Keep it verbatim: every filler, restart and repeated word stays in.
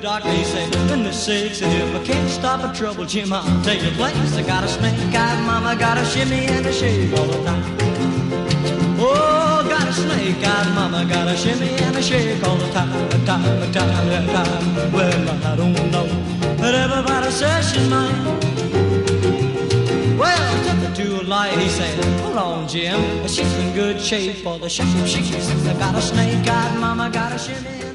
doctor, he said, goodness sakes, and if I can't stop a trouble, Jim, I'll tell you place. I got a snake-eyed mama, got a shimmy and a shake all the time. Oh, got a snake-eyed mama, got a shimmy and a shake all the time, time, time, time. Well, I don't know, but everybody says she's mine. Well, I took her to a light, he said, hold on, Jim, she's in good shape for the shape she is. I got a snake-eyed mama, got a shimmy.